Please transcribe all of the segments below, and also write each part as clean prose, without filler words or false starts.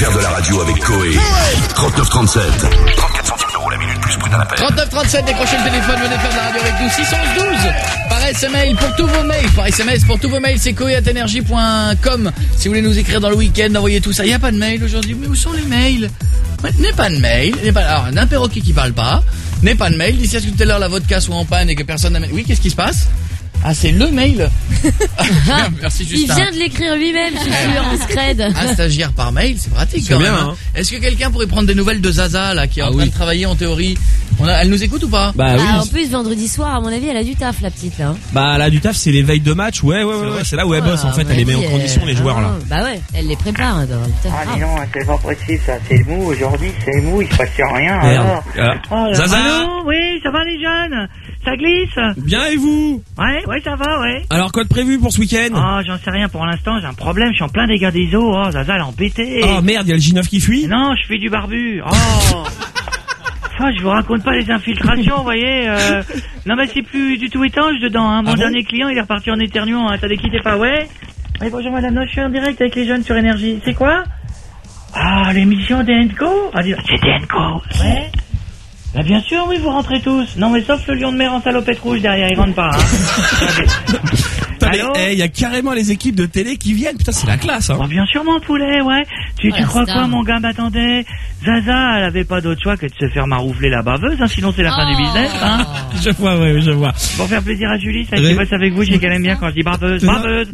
faire de la radio avec Coé. 3937. 34 centimes d'euros la minute plus prix d'un appel. 3937, décrochez le téléphone, venez faire de la radio avec nous. 612 par SMS pour tous vos mails. Par SMS pour tous vos mails, c'est coé@energie.com. Si vous voulez nous écrire dans le week-end, envoyez tout ça. Il n'y a pas de mail aujourd'hui. Mais où sont les mails? N'est pas de mail. Alors, un perroquet qui parle pas. N'est pas de mail. D'ici à ce que tout à l'heure la vodka soit en panne et que personne n'amène. Oui, qu'est-ce qui se passe? Ah, c'est le mail. Merci Justin. Il vient de l'écrire lui-même, je suis sûr, en scred. Un stagiaire par mail, c'est pratique quand même. Hein. Est-ce que quelqu'un pourrait prendre des nouvelles de Zaza là, qui est en train de travailler en théorie? Elle nous écoute ou pas? Bah oui. En plus, vendredi soir, à mon avis, elle a du taf, la petite là. Bah, elle a du taf, c'est les veilles de match. Ouais. C'est là où elle bosse en fait. Elle les met en condition, les joueurs là. Bah ouais, elle les prépare. Ah non, c'est pas possible ça. C'est mou aujourd'hui, c'est mou, il se passe rien. Alors. Zaza. Allô, oui, ça va les jeunes? Ça glisse? Bien et vous? Ouais, ça va, ouais. Alors, quoi de prévu pour ce week-end? Oh, j'en sais rien pour l'instant, j'ai un problème, je suis en plein dégâts des eaux. Oh, Zaza, elle est embêtée. Oh merde, il y a le J9 qui fuit? Non, je fais du barbu. Oh. Enfin, je vous raconte pas les infiltrations, vous voyez. Non, mais c'est plus du tout étanche dedans, hein. Mon dernier client, il est reparti en éternuant. Attendez, quittez pas, ouais. Oui, bonjour madame, non, je suis en direct avec les jeunes sur Énergie. C'est quoi? Ah, l'émission d'Enco? Ah, c'est d'Enco. Ouais. Bah bien sûr, oui, vous rentrez tous. Non, mais sauf le lion de mer en salopette rouge derrière, il rentre pas. Hein. Allô? Il y a carrément les équipes de télé qui viennent. Putain, c'est la classe, hein. Oh, bien sûr, mon poulet, ouais. Tu crois quoi, mon gars m'attendait? Zaza, elle avait pas d'autre choix que de se faire maroufler la baveuse, hein, sinon c'est la fin du business, hein. Je vois. Pour faire plaisir à Julie, ça qui bosse avec vous, j'ai qu'elle aime bien quand je dis barbeuse.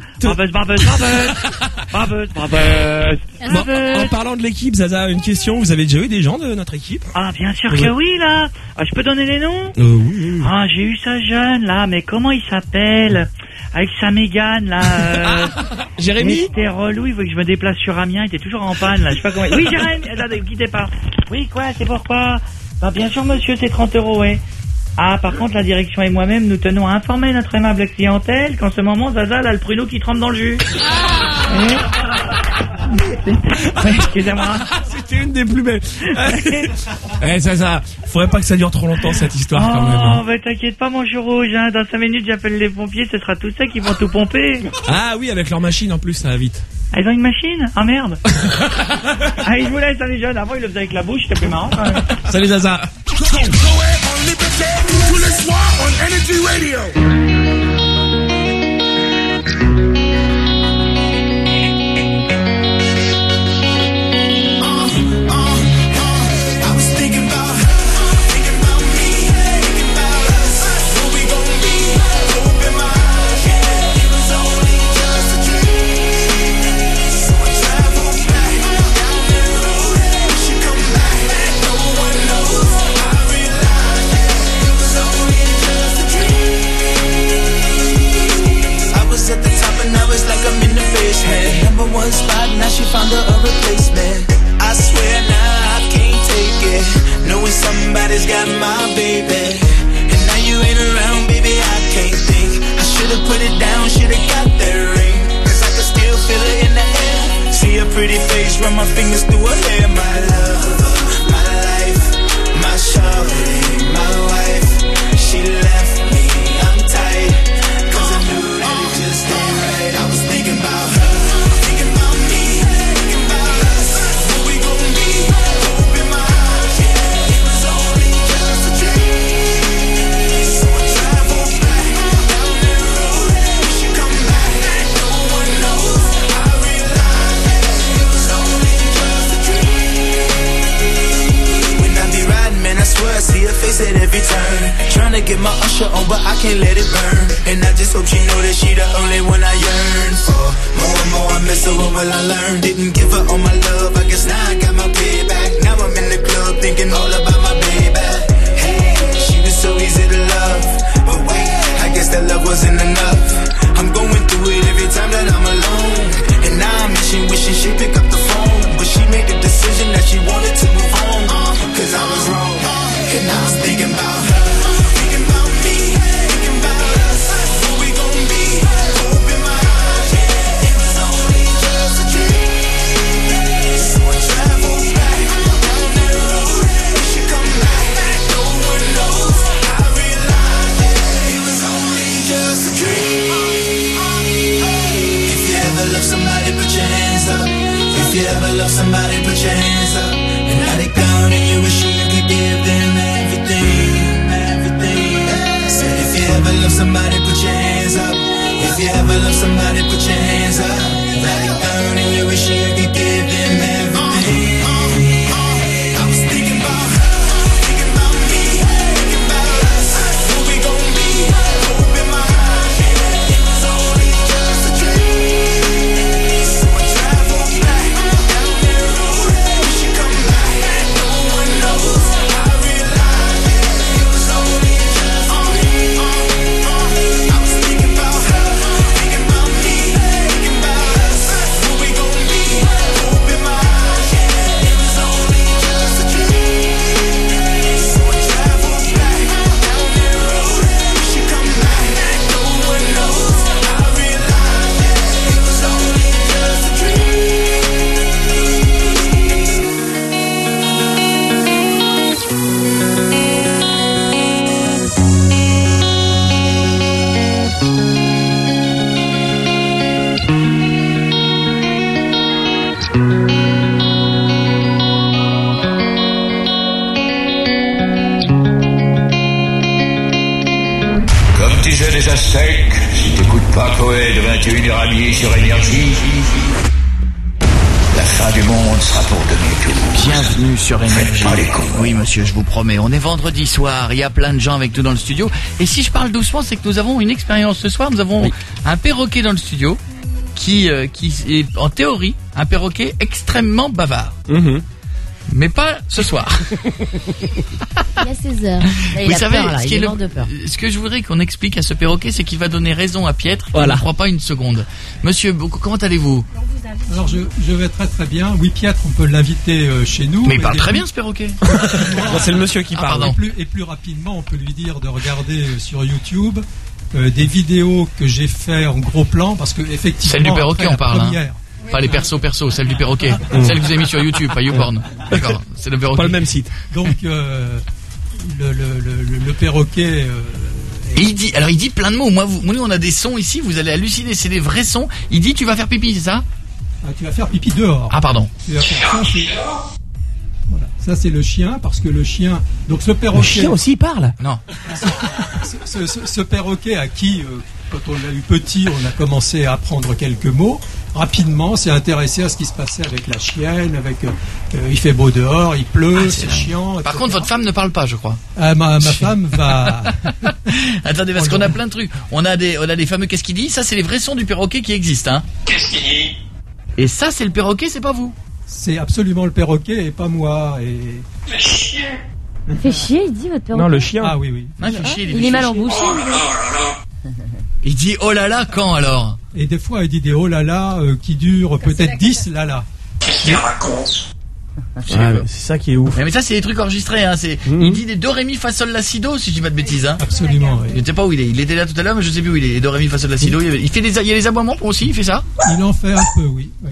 Bon, en parlant de l'équipe, Zaza, une question. Vous avez déjà eu des gens de notre équipe? Ah, bien sûr que oui, là. Ah, je peux donner les noms? Oui. Ah, j'ai eu ça jeune, là, mais comment il s'appelle? Avec sa Mégane, là. Jérémy? C'était relou, il faut que je me déplace sur Amiens, il était toujours en panne, là. Je sais pas comment. Oui, Jérémy, là, ne quittez pas. Oui, quoi, c'est pourquoi? Bah, bien sûr, monsieur, c'est 30 €, ouais. Ah, par contre, la direction et moi-même, nous tenons à informer notre aimable clientèle qu'en ce moment, Zaza a le pruneau qui trempe dans le jus. Excusez-moi. C'était une des plus belles. Zaza, faudrait pas que ça dure trop longtemps cette histoire quand même. Oh, bah t'inquiète pas mon chou rouge, hein. Dans 5 minutes j'appelle les pompiers, ce sera tous ceux qui vont tout pomper. Ah oui, avec leur machine en plus, ça va vite. Ah, ils ont une machine? Ah merde. Allez, je vous laisse, les jeunes. Avant ils le faisaient avec la bouche, c'était plus marrant quand même. Salut Zaza. One spot, now she found her a replacement. I swear now I can't take it, knowing somebody's got my baby. And now you ain't around, baby, I can't think. I should've put it down, should've got that ring, cause I can still feel it in the air. See her pretty face, run my fingers through her hair. My love, my life, my shawty, my wife. She left me, I'm tight, cause I knew that it just ain't right. I was thinking about her. I see her face at every turn, trying to get my usher on, but I can't let it burn. And I just hope she know that she the only one I yearn for. More and more I miss her, what will I learn? Didn't give her all my love, I guess now I got my payback. Now I'm in the club thinking all about my baby. Hey, she was so easy to love, but wait, I guess that love wasn't enough. I'm going through it every time that I'm alone, and now I'm wishing she'd pick up the phone, but she made the decision that she wanted to move on, cause I was wrong. And I was thinking about her, thinking about me, thinking about us. Who we gon' be? Open my eyes, yeah. It was only just a dream. So I traveled back down that road. We should come back, no one knows. I realized, yeah, it was only just a dream. If you you ever love somebody, put your hands up. And now they gone and you wish you could give them everything, everything. Said if you ever love somebody, put your hands up. If you ever love somebody, put your hands up. Now they gone and you wish you could give them everything. I was thinking about her, thinking about me, thinking about us. Who we gon' be? Hope in my eyes. It was only just a dream. So I travel back down that road. We should come back. No one knows. I realized it was only just a dream. I was thinking about her, thinking about me, thinking about us. Who we gon' be? Hope in my eyes. It was only just a dream. So I travel back down that road. We should come back. No one knows. I realized it was only just a dream. Comme tu es déjà sec, si t'écoutes pas Coé de 21h30 sur Énergie, la fin du monde sera pour demi-tour. Bienvenue sur Énergie. pas les cons. Oui monsieur, je vous promets, on est vendredi soir, il y a plein de gens avec nous dans le studio. Et si je parle doucement, c'est que nous avons une expérience ce soir. Nous avons un perroquet dans le studio qui est en théorie un perroquet extrêmement bavard. Mais pas ce soir. Il y a 16 heures. Là, il Vous a savez, peur, là. Il est mort de peur. ce que je voudrais qu'on explique à ce perroquet, c'est qu'il va donner raison à Pietre, qui Voilà. ne croit pas une seconde. Monsieur, comment allez-vous? Alors je vais très très bien. Oui, Pietre, on peut l'inviter chez nous. Mais il parle très bien ce perroquet. Non, c'est le monsieur qui Ah, parle. pardon. Et plus rapidement, on peut lui dire de regarder sur YouTube des vidéos que j'ai fait en gros plan, parce que effectivement. Celle du perroquet, après on parle, la première, Pas les persos, celle du perroquet. Celle que vous avez mis sur YouTube, pas YouPorn. D'accord, c'est le perroquet. Pas le même site. Donc le perroquet. Et il dit plein de mots. Moi, nous, on a des sons ici, vous allez halluciner, c'est des vrais sons. Il dit, tu vas faire pipi, c'est ça? Tu vas faire pipi dehors. Ah, pardon. Tu vas faire ça, voilà. Ça c'est le chien, parce que le chien. Donc ce Le perroquet. chien aussi il parle. Non. Ce perroquet à qui, quand on l'a eu petit, on a commencé à apprendre quelques mots, rapidement s'est intéressé à ce qui se passait avec la chienne, avec il fait beau dehors, il pleut, Ah, c'est chiant. Par etc. contre, votre femme ne parle pas, je crois. Ma femme va. Attendez, parce qu'on a plein de trucs. On a des fameux qu'est-ce qu'il dit. Ça, c'est les vrais sons du perroquet qui existent, hein. Qu'est-ce qu'il dit? Et ça, c'est le perroquet, c'est pas vous. C'est absolument le perroquet et pas moi. Et... Il fait chier, il dit votre perroquet. Non, le chien. Ah oui, oui. Non, il fait chier, Il est mal embouché. Il dit oh là là quand alors. Et des fois, il dit des oh là là qui durent peut-être 10 là là. Qu'est-ce qu'il raconte? Ouais, c'est ça qui est ouf. Mais ça, c'est des trucs enregistrés, hein. Il dit des do ré mi fa sol la si do, si je dis pas de bêtises, hein. Absolument, oui. Je ne sais pas où il est. Il était là tout à l'heure, mais je sais plus où il est. Do ré mi fa sol la si do. Il fait il y a les aboiements aussi. Il fait ça. Il en fait un peu, oui. Oui.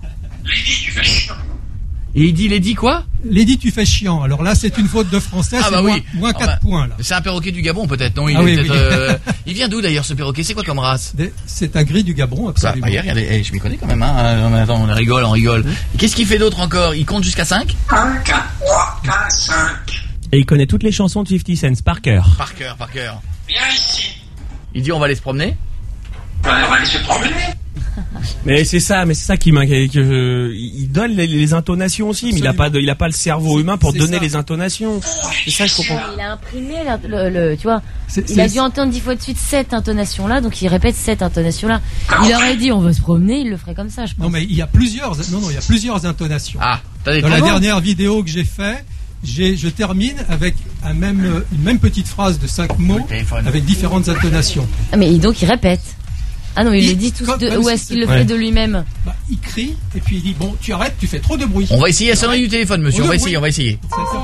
Et il dit quoi? Lady, tu fais chiant. Alors là, c'est une faute de français. Ah c'est bah moins, oui. moins Ah 4 bah, points là. C'est un perroquet du Gabon peut-être, non? Il Ah est oui, peut-être. oui. Il vient d'où d'ailleurs ce perroquet? C'est quoi comme race? C'est un gris du Gabon, Bah, absolument. regardez, je m'y connais quand même, hein. Attends, on rigole. Et qu'est-ce qu'il fait d'autre encore? Il compte jusqu'à 5? 1, 4, 3, 4, 5. Et il connaît toutes les chansons de 50 Cent par cœur. Par cœur. Viens ici. Il dit on va aller se promener. On va aller se promener. Mais c'est ça qui m'inquiète. Il donne les intonations aussi, mais il a pas le cerveau humain pour c'est donner ça. les intonations. C'est ça que je comprends. Il a imprimé tu vois. C'est- Il a c'est- dû entendre 10 fois de suite cette intonation-là, donc il répète cette intonation-là. Il aurait dit on va se promener, il le ferait comme ça, je pense. Non, mais il y a plusieurs intonations. Ah, attendez, Dans la comment? dernière vidéo que j'ai fait, je termine avec une même petite phrase de 5 mots Le téléphone. avec différentes intonations. Ah, mais donc il répète. Ah non, il Il- le dit tout comme- de, comme ou si est-ce qu'il le c'était- fait de lui-même? Bah, il crie et puis il dit bon, tu arrêtes, tu fais trop de bruit. On va essayer la sonnerie du téléphone, monsieur. On va Oui. essayer. Ça, c'est-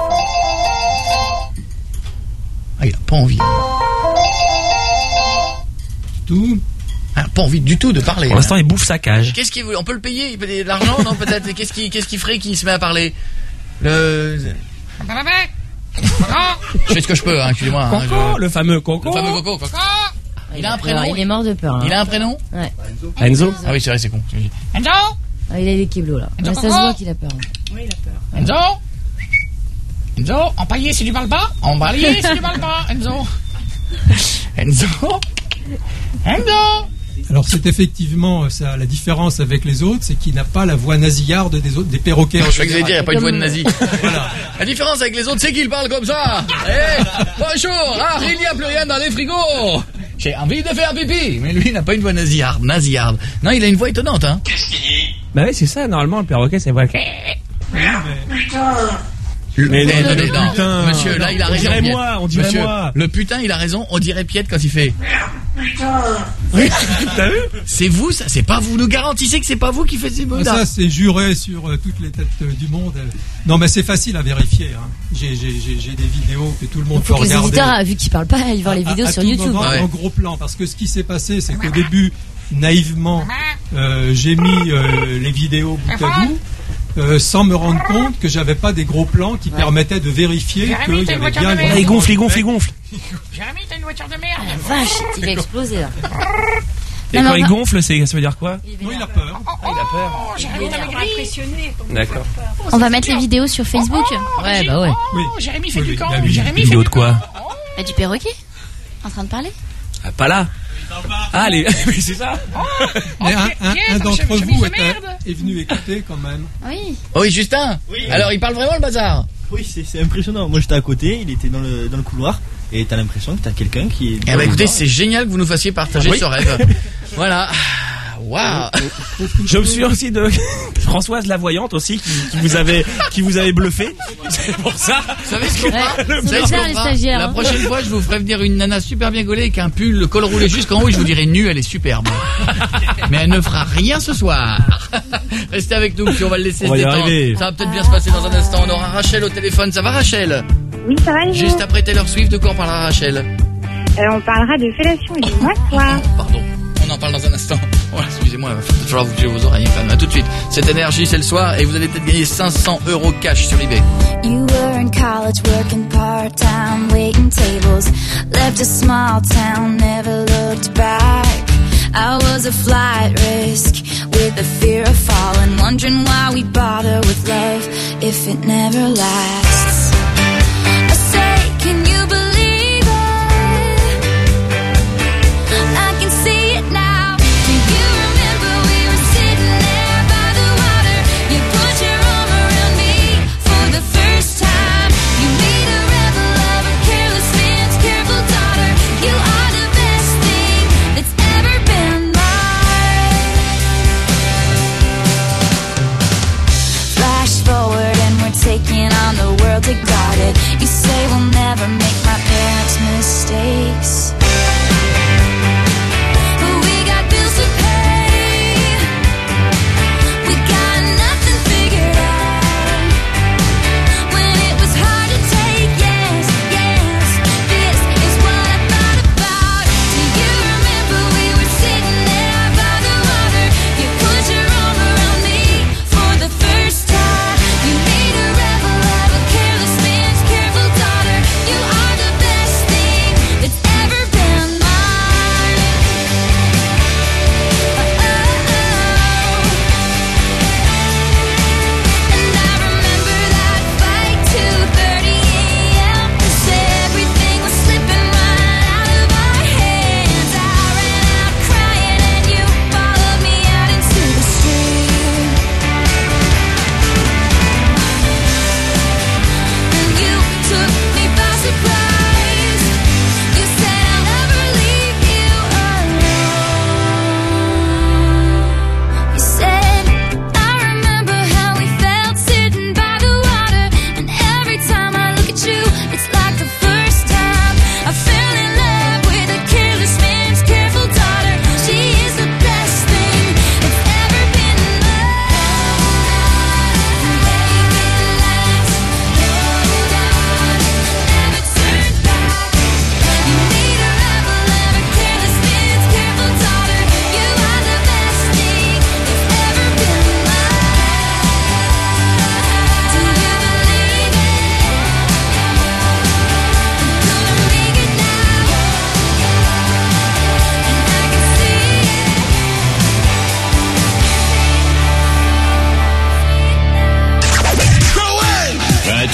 Ah, il a pas envie. Tout. Ah, pas envie du tout de parler. Pour l'instant, il bouffe sa cage. Qu'est-ce qu'il veut? On peut le payer? Il peut de l'argent? Non, peut-être. Qu'est-ce qu'il ferait qu'il se met à parler? Je fais ce que je peux, hein, excusez-moi. hein, Coco, le fameux Coco. Le fameux Coco. Coco. Il a un prénom? Il est mort de peur. Il a un prénom? Ouais. Enzo. Ah oui, c'est vrai, c'est con. Enzo? Ah, il a les keblos là. Là, ça se voit qu'il a peur. Oui, il a peur. Enzo, empaillé c'est du balba. Emballé c'est du balba. Enzo. Alors c'est effectivement ça, la différence avec les autres, c'est qu'il n'a pas la voix nasillarde des perroquets. Je crois que vous allez dire, il n'y a pas une voix de nazi. Voilà. La différence avec les autres, c'est qu'il parle comme ça. Bonjour, il n'y a plus rien dans les frigos. J'ai envie de faire pipi. Mais lui, il n'a pas une voix nasillarde. Non, il a une voix étonnante, hein. Bah oui, c'est ça, normalement, le perroquet, c'est voix. Mais non, putain. Monsieur, là, il a raison. On dirait Monsieur, moi. Le putain, il a raison, on dirait Piette quand il fait. T'as vu? C'est vous, ça, c'est pas vous. Nous garantissez que c'est pas vous qui faites ces mots. Ça, c'est juré sur toutes les têtes du monde. Non, mais c'est facile à vérifier. Hein. J'ai des vidéos que tout le monde peut Les regarder. auditeurs, vu qu'ils parlent pas, ils voient les vidéos à sur tout YouTube. moment, en gros plan. Parce que ce qui s'est passé, c'est qu'au début, naïvement, j'ai mis les vidéos bout à bout. Sans me rendre compte que j'avais pas des gros plans qui permettaient de vérifier qu'il y avait bien... Il gonfle. Jérémy, t'as une voiture de merde. La vache, il a explosé là. Et quand il gonfle, ça veut dire quoi? Non, il a peur. Il a peur. Jérémy, t'as maigri. Impressionné. D'accord. On va mettre les vidéos sur Facebook. Ouais, bah ouais. Oui. Jérémy fait Oui, du oui, camp. il a vu. Jérémy fait Vidéo du de quoi? Bah, du perroquet. En train de parler. Ah, pas là. Ah, mais c'est ça. Mais un d'entre chemise vous de merde. est venu écouter quand même. Oui. Oui, Justin. Alors, il parle vraiment le bazar. Oui, c'est impressionnant. Moi, j'étais à côté, il était dans le couloir, et t'as l'impression que t'as quelqu'un qui est... Eh ben, écoutez, c'est génial que vous nous fassiez partager ce rêve. Voilà. Waouh. Je me souviens aussi de Françoise la voyante aussi qui vous avait bluffé. C'est pour ça. Vous savez ce qu'on Ouais, fera c'est Vous savez ce bizarre, qu'on les fera stagiaires, La hein. prochaine fois, je vous ferai venir une nana super bien gaulée avec un pull, le col roulé jusqu'en haut et je vous dirai nue, elle est superbe. Mais elle ne fera rien ce soir. Restez avec nous, puis on va le laisser On se va y détendre. arriver. Ça va peut-être bien se passer dans un instant. On aura Rachel au téléphone. Ça va, Rachel? Oui, ça va, Juste après Taylor Swift, de quoi on parlera, Rachel? on parlera de fellation et de mâchoire. Pardon. On en parle dans un instant. Oh, excusez-moi, il va peut-être falloir vous bouger vos oreilles quand même. À tout de suite. Cette énergie, c'est le soir et vous allez peut-être gagner 500 € cash sur eBay. You were in college working part-time, waiting tables. Left a small town, never looked back. I was a flight risk with the fear of falling, wondering why we bother with love if it never lasts. I say, can you believe it? I can see it now. Do you remember we were sitting there by the water? You put your arm around me for the first time. You made a rebel of a careless man's careful daughter. You are the best thing that's ever been mine. Flash forward and we're taking on the world to guard it. You say we'll never make my parents' mistakes. But we got bills to pay. We got nothing figured out. When it was hard to take, yes, yes, this is what I thought about. Do you remember we were sitting there by the water? You put your arm around me for the first time. You made a rebel of a careless man's careful daughter. You are the best thing that's ever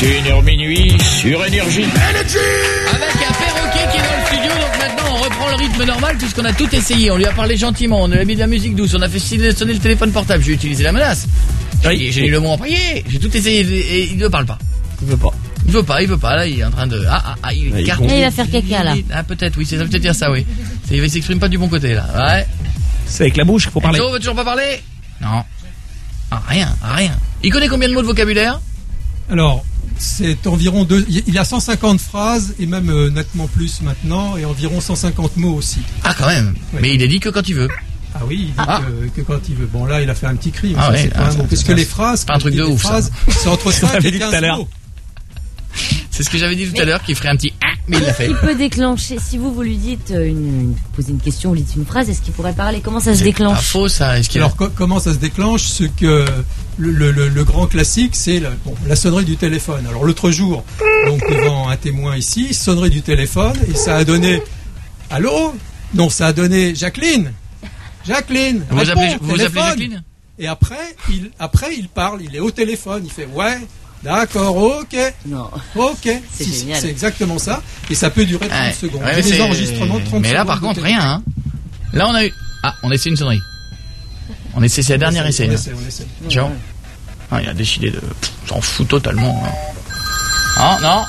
21h minuit sur Énergie. Avec un perroquet qui est dans le studio, donc maintenant on reprend le rythme normal puisqu'on a tout essayé. On lui a parlé gentiment, on lui a mis de la musique douce, on a fait sonner le téléphone portable, j'ai utilisé la menace. J'ai dit le mot employé, j'ai tout essayé et il ne parle pas. Il veut pas. Il veut pas, là il est en train de... il écarte. Et il va faire caca là. Ah peut-être, oui, ça veut peut-être dire ça, oui. Il s'exprime pas du bon côté là, ouais. C'est avec la bouche qu'il faut parler. Enzo veut toujours pas parler? Non. Rien. Il connaît combien de mots de vocabulaire? Alors, c'est environ il a 150 phrases et même nettement plus maintenant et environ 150 mots aussi. Ah quand même. Oui. Mais il est dit que quand il veut. Ah oui, il dit que quand il veut. Bon là, il a fait un petit cri. Ah ouais, c'est pas un mot. Parce que les phrases, pas un truc de ouf. C'est entre 5 et 15 mots. C'est ce que j'avais dit tout à l'heure, qu'il ferait un petit mais il l'a fait. Il peut déclencher, si vous lui dites posez une question, vous lui dites une phrase, est-ce qu'il pourrait parler? Comment ça se déclenche? C'est pas faux ça. Alors comment ça se déclenche? Ce que le grand classique, c'est la sonnerie du téléphone. Alors l'autre jour, donc devant un témoin ici, sonnerie du téléphone et ça a donné allô? Non, ça a donné Jacqueline. Vous appelez Jacqueline? Et après il parle, il est au téléphone, il fait ouais. D'accord, ok. Non. Ok. C'est exactement ça. Et ça peut durer 30 secondes. Ouais, des enregistrements de 30 secondes. Mais là, par contre, rien, hein. Là, on a eu... on essaie une sonnerie. C'est la dernière essai. On essaie. Tiens. Il a décidé de... S'en fout totalement. Hein. Non.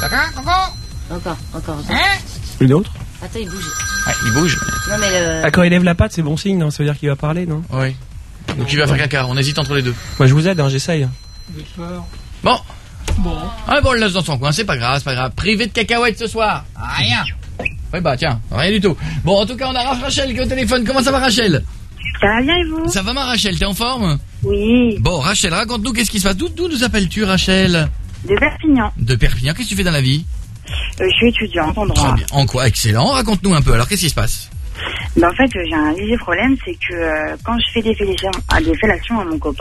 Encore. Une autre? Attends, il bouge. Ouais, il bouge. Non, mais quand il lève la patte, c'est bon signe, non? Ça veut dire qu'il va parler, non? Oui. Donc il va faire caca. On hésite entre les deux. Moi, je vous aide, hein, j'essaye. J'ai peur. Bon, on le laisse dans son coin, c'est pas grave. Privé de cacahuètes ce soir. Rien. Oui, tiens, rien du tout. Bon, en tout cas, on a Rachel qui est au téléphone. Comment ça va, Rachel? Ça va bien et vous? Ça va, ma Rachel, t'es en forme? Oui. Bon, Rachel, raconte-nous qu'est-ce qui se passe. D'où nous appelles-tu, Rachel? De Perpignan. De Perpignan, qu'est-ce que tu fais dans la vie? Je suis étudiante en droit. Très bien. En quoi? Excellent. Raconte-nous un peu. Alors, qu'est-ce qui se passe? En fait, j'ai un léger problème, c'est que quand je fais des fellations à mon copain,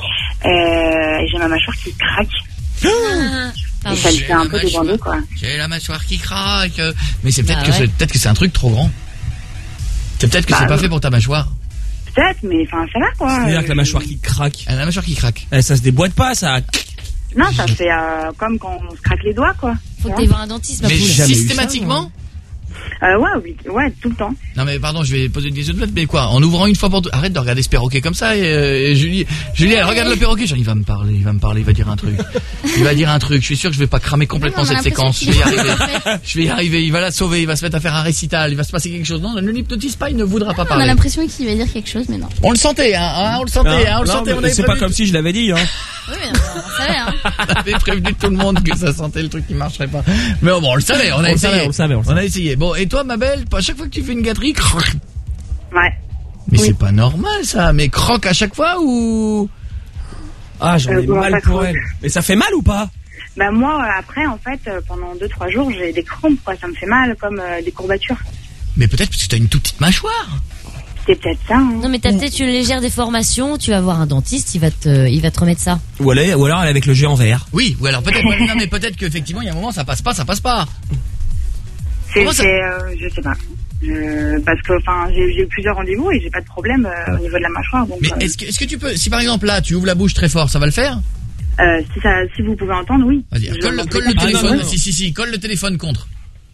j'ai ma mâchoire qui craque. Et ça me fait un peu débander, quoi. J'ai la mâchoire qui craque. Mais c'est peut-être que c'est un truc trop grand. C'est peut-être que c'est pas fait pour ta mâchoire. Peut-être, mais ça va, quoi. C'est-à-dire que la mâchoire qui craque. La mâchoire qui craque. Ça se déboîte pas, ça. Non, ça fait comme quand on se craque les doigts, quoi. Faut que t'ailles voir un dentiste. Mais systématiquement? Ouais, tout le temps. Non mais pardon, je vais poser une question de mais quoi? En ouvrant une fois pour deux. Arrête de regarder ce perroquet comme ça. Julie, elle regarde le perroquet. Genre, il va me parler, il va dire un truc. Je suis sûr que je vais pas cramer complètement cette séquence. Je vais y arriver. Il va la sauver. Il va se mettre à faire un récital. Il va se passer quelque chose. Non, ne l'hypnotise pas. Il ne voudra pas parler. On a l'impression qu'il va dire quelque chose, mais non. On le sentait, hein. On le sentait. C'est pas comme si je l'avais dit, hein. Oui, mais on savait, hein. On avait prévenu tout le monde que ça sentait le truc qui marcherait pas. Mais bon, on le savait. On a essayé. On a essayé. Bon, et toi, ma belle, à chaque fois que tu fais une gâterie, croque. Ouais. Mais c'est pas normal ça, mais croque à chaque fois ou... Ah, j'en ai mal pour elle. Mais ça fait mal ou pas? Moi, après, en fait, pendant 2-3 jours, j'ai des crampes, quoi. Ça me fait mal, comme des courbatures. Mais peut-être parce que t'as une toute petite mâchoire. C'est peut-être ça, hein. Non, mais t'as peut-être une légère déformation, tu vas voir un dentiste, il va te remettre ça. Ou alors elle est avec le jet en verre. Oui, ou alors peut-être, non mais peut-être qu'effectivement, il y a un moment, ça passe pas. Je sais pas. Parce que j'ai eu plusieurs rendez-vous et j'ai pas de problème au niveau de la mâchoire. Donc, mais est-ce que tu peux, si par exemple là tu ouvres la bouche très fort, ça va le faire? Si vous pouvez entendre, oui. Vas-y, colle le téléphone. Si, colle le téléphone contre.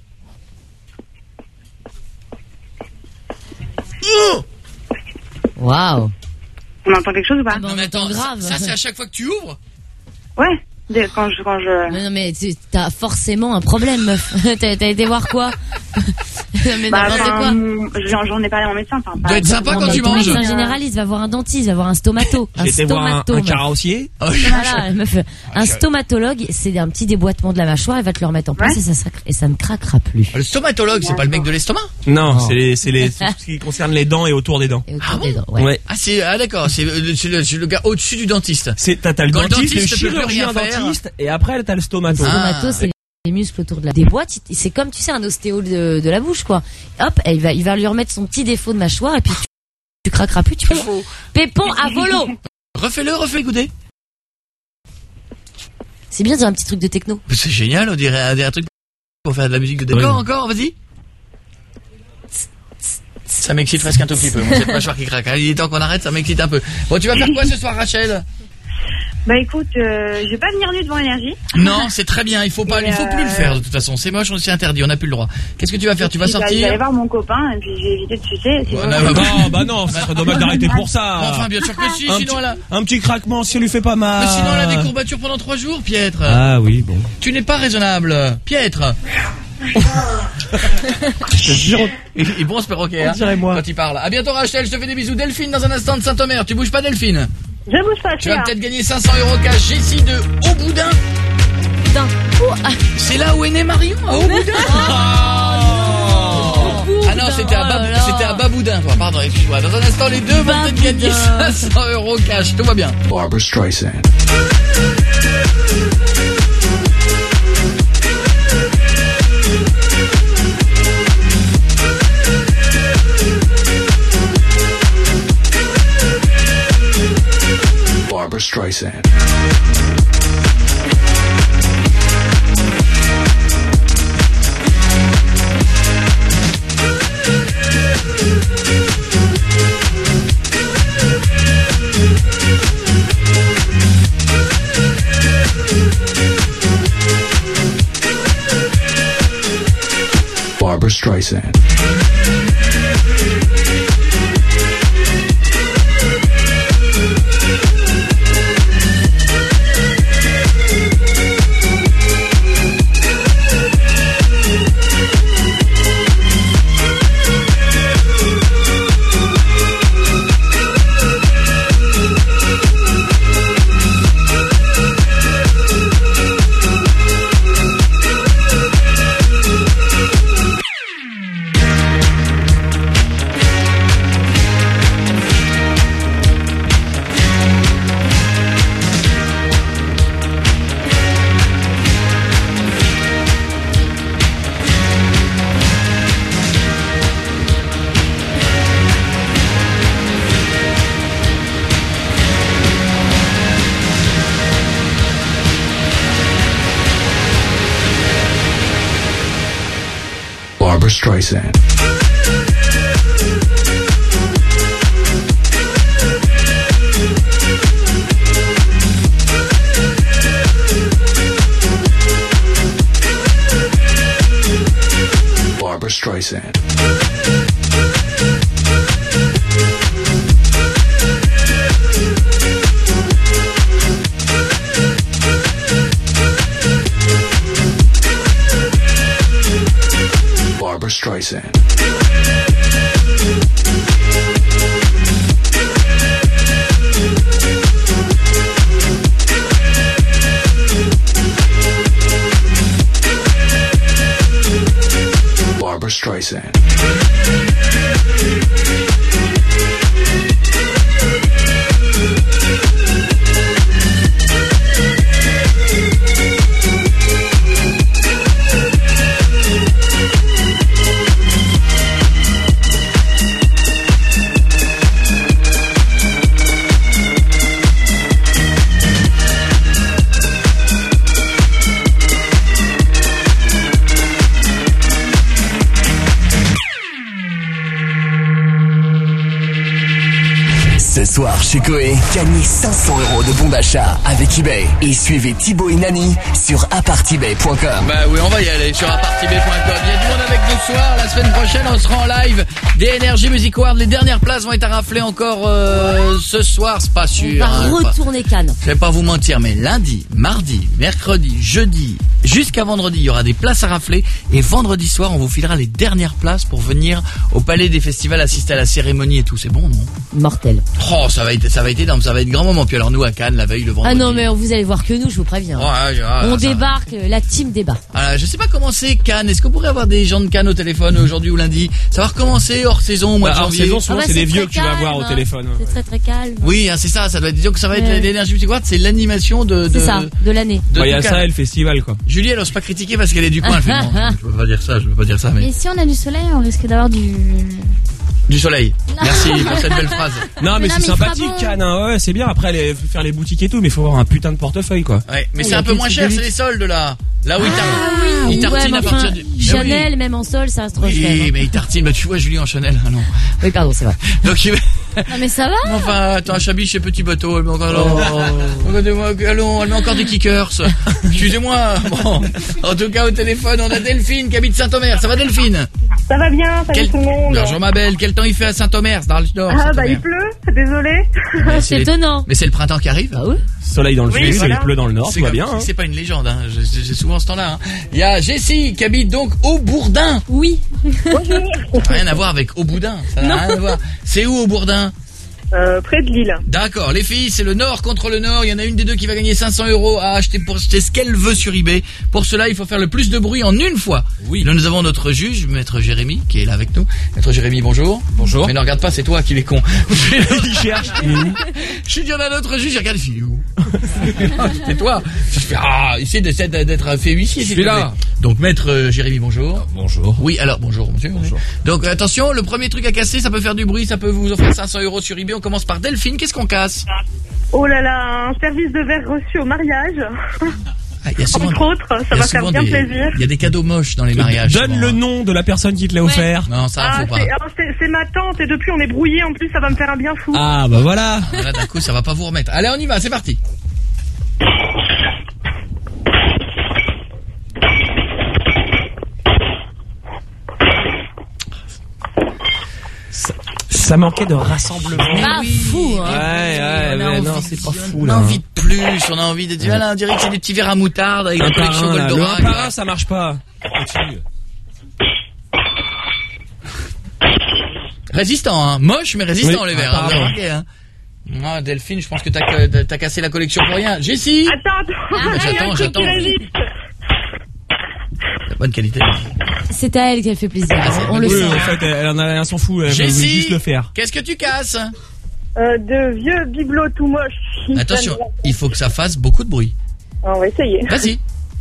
Waouh. On entend quelque chose ou pas? Non mais attends, grave. Ça c'est à chaque fois que tu ouvres? Ouais. Quand je... Non mais t'as forcément un problème, meuf. T'as été voir quoi? Mais j'en ai parlé à mon médecin. Doit être sympa quand tu manges. Un généraliste va voir un dentiste, va voir un stomato. J'ai été voir un carrossier. Voilà, meuf. Un stomatologue, c'est un petit déboîtement de la mâchoire, il va te le remettre en place et ça ne craquera plus. Le stomatologue, c'est pas le mec de l'estomac? Non, c'est tout ce qui concerne les dents et autour des dents. Ouais. Ah d'accord, c'est le gars au-dessus du dentiste. T'as le dentiste, le chirurgien dentiste, et après t'as le stomato. Le stomato, c'est les muscles autour de la boîtes. C'est comme, tu sais, un ostéo de la bouche, quoi. Hop, il va lui remettre son petit défaut de mâchoire et puis tu craqueras plus, tu fais pépon à volo. Refais-le, écoutez. C'est bien de dire un petit truc de techno. C'est génial, on dirait un truc pour faire de la musique de décor. Encore, vas-y. Ça m'excite presque un tout petit peu, cette mâchoire qui craque. Il est temps qu'on arrête, ça m'excite un peu. Bon, tu vas faire quoi ce soir, Rachel? Bah écoute, je vais pas venir nu devant Énergie. Non, c'est très bien, il faut plus le faire de toute façon, c'est moche, c'est interdit, on n'a plus le droit. Qu'est-ce que tu vas faire? Tu vas sortir? Je vais aller voir mon copain et puis je vais éviter de sucer. Non, ce serait dommage d'arrêter pour ça. Enfin, bien sûr que si, sinon elle a... Un petit craquement, si elle lui fait pas mal. Mais sinon elle a des courbatures pendant 3 jours, Pietre. Ah oui, bon. Tu n'es pas raisonnable, Pietre. Je te jure. Il bronze perroquet, hein, quand il parle. À bientôt Rachel, je te fais des bisous. Delphine dans un instant de Saint-Omer. Tu bouges pas, Delphine? Je bouge pas, tu vas peut-être gagner 500 € cash. Jessie de Auboudin. C'est là où est né Marion, à Auboudin. Ah non, c'était à Baboudin, toi. Pardon, excuse-moi. Dans un instant, les deux vont peut-être gagner 500 € cash. Tout va bien. Barbra Streisand. Barbra Streisand. Barbra Streisand. Barbra Streisand. Barbra Streisand. Barbra Streisand. Barbra Streisand. Ce soir chez Coé, gagnez 500 € de bons d'achat avec eBay et suivez Thibaut et Nani sur apartibay.com. Bah oui, on va y aller sur apartibay.com. Il y a du monde avec nous ce soir. La semaine prochaine, on sera en live des Energy Music Awards. Les dernières places vont être raflées encore ce soir, c'est pas sûr. On va retourner Cannes. Je vais pas vous mentir, mais lundi, mardi, mercredi, jeudi, jusqu'à vendredi, il y aura des places à rafler. Et vendredi soir, on vous filera les dernières places pour venir au Palais des Festivals assister à la cérémonie et tout. C'est bon, non? Mortel. Oh, ça va être énorme, ça va être grand moment. Puis alors nous à Cannes, la veille, le vendredi. Ah non, mais vous allez voir que nous, je vous préviens. On débarque, la team débat. Je sais pas comment c'est Cannes. Est-ce qu'on pourrait avoir des gens de Cannes au téléphone aujourd'hui ou lundi? Savoir comment c'est hors saison, mois de janvier. Hors saison, souvent c'est des vieux que tu vas voir au téléphone. C'est très très calme. Oui, c'est ça doit être, disons que ça va être l'Energy Music Awards, c'est l'animation de l'année. Il y a ça et le festival, quoi. Julie, elle ose pas critiquer parce qu'elle est du coin, elle fait non, je peux pas dire ça, mais. Et si on a du soleil, on risque d'avoir du soleil. Merci pour cette belle phrase. Non, mais c'est sympathique, Cannes, hein. Ouais, c'est bien. Après, faire les boutiques et tout, mais faut avoir un putain de portefeuille, quoi. Ouais, mais c'est un peu moins cher, c'est les soldes, là. Là où il tartine à partir du... Chanel, même en sol, ça se trouve. Oui, mais il tartine. Bah, tu vois, Julie en Chanel. Ah non. Oui, pardon, c'est vrai. Donc, Non mais ça va. Enfin, attends, Chabi chez Petit Bateau, elle met encore, elle met encore des kickers. Excusez-moi. Bon. En tout cas, au téléphone, on a Delphine qui habite Saint-Omer. Ça va, Delphine? Ça va bien, salut tout le monde. Bonjour ma belle, quel temps il fait à Saint-Omer, dans le nord? Ah bah il pleut, désolé. C'est étonnant. Mais c'est le printemps qui arrive. Ah oui. Soleil dans le sud, voilà. il pleut dans le nord, tout va bien. Hein. C'est pas une légende, hein. J'ai souvent ce temps-là. Hein. Il y a Jessie qui habite donc au Bourdin. Oui. Bonjour. Rien à voir avec au Boudin, ça n'a rien à voir. C'est où au Bourdin? Près de Lille. D'accord, les filles, c'est le Nord contre le Nord. Il y en a une des deux qui va gagner 500 € à acheter pour acheter ce qu'elle veut sur eBay. Pour cela, il faut faire le plus de bruit en une fois. Oui. Là, nous avons notre juge, Maître Jérémy, qui est là avec nous. Maître Jérémy, bonjour. Bonjour. Mais ne regarde pas, c'est toi qui l'es con. Il cherche. Je dis, il y en a notre juge, il regarde, il fait où? C'est toi. Je fais, essaie d'être fait huissier. Je suis là. Donc, Maître Jérémy, bonjour. Bonjour. Oui, alors, bonjour, monsieur. Bonjour. Donc, attention, le premier truc à casser, ça peut faire du bruit, ça peut vous offrir 500 € sur eBay. On commence par Delphine, qu'est-ce qu'on casse? Oh là là, un service de verre reçu au mariage. Il y a souvent, entre autres, ça va faire bien plaisir. Il y a des cadeaux moches dans les mariages. Donne le nom de la personne qui te l'a offert. Non, ça faut pas. C'est ma tante et depuis on est brouillés, en plus ça va me faire un bien fou. Ah bah voilà. Là d'un coup ça va pas vous remettre. Allez, on y va, c'est parti. Ça manquait de rassemblement. Pas fou, hein. Ouais, non, c'est pas fou, on là. a envie de plus, on a envie de dire, là, on dirait que c'est des petits verres à moutarde avec la collection Goldorak. Le 1 par 1, ça marche pas. Continue. Résistant, hein. Moche, mais résistant, Oui, les verres. Vous avez remarqué, hein. Ah, Delphine, je pense que t'as cassé la collection pour rien. Jessie! Attends, j'attends. Bonne qualité. C'est à elle qu'elle fait plaisir. On le sait. En fait, elle en a rien, s'en fout. Elle veut Jessie, juste le faire. qu'est-ce que tu casses? De vieux bibelots tout moches. Attention, il faut que ça fasse beaucoup de bruit. On va essayer. Vas-y.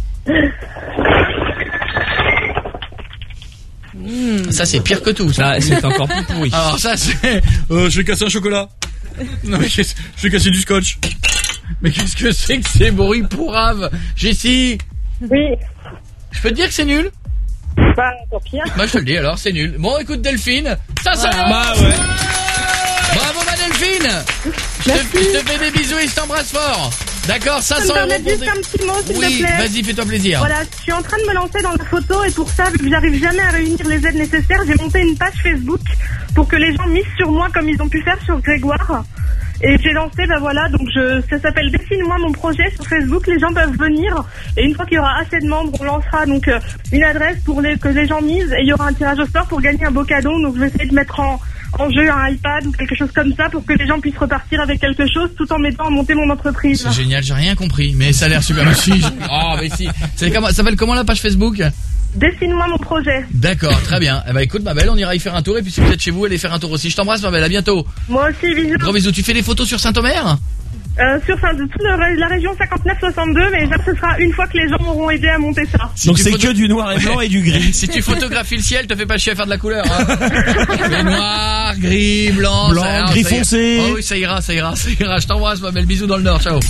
Ça, c'est pire que tout. Ça, c'est encore plus pourri. Alors ça, c'est... je vais casser un chocolat. Non, mais je vais casser du scotch. Mais qu'est-ce que c'est que ces bruits pourraves? Jessie? Oui. Je peux te dire que c'est nul? Bah, tant pis. Bah, je te le dis alors, c'est nul. Bon, écoute, Delphine, ça va. Bah ouais. Bravo, ma Delphine. Je te fais des bisous et je t'embrasse fort. D'accord, 500 €. Juste un petit mot, s'il te plaît. Vas-y, fais-toi plaisir. Voilà, je suis en train de me lancer dans la photo et pour ça, vu que j'arrive jamais à réunir les aides nécessaires, j'ai monté une page Facebook pour que les gens misent sur moi comme ils ont pu faire sur Grégoire. Et j'ai lancé, bah voilà, donc ça s'appelle Dessine-moi mon projet sur Facebook, les gens peuvent venir et une fois qu'il y aura assez de membres, on lancera donc une adresse pour que les gens misent et il y aura un tirage au sort pour gagner un beau cadeau, donc je vais essayer de mettre en jeu un iPad ou quelque chose comme ça pour que les gens puissent repartir avec quelque chose tout en m'aidant à monter mon entreprise. C'est génial, j'ai rien compris, mais ça a l'air super. Ah, mais si. Ça s'appelle comment la page Facebook? Dessine-moi mon projet. D'accord, très bien. Eh ben écoute ma belle, on ira y faire un tour et puis si vous êtes chez vous, allez faire un tour aussi. Je t'embrasse ma belle, à bientôt. Moi aussi, bisous. Gros bisous. Tu fais des photos sur Saint-Omer? Sur toute la région 59-62, mais ça ce sera une fois que les gens m'auront aidé à monter ça. Donc c'est que du noir et blanc et du gris. Si tu photographies le ciel, te fais pas chier à faire de la couleur. Hein. Le noir, gris, blanc, gris foncé. Oh oui, ça ira. Je t'embrasse ma belle, bisous dans le nord, ciao.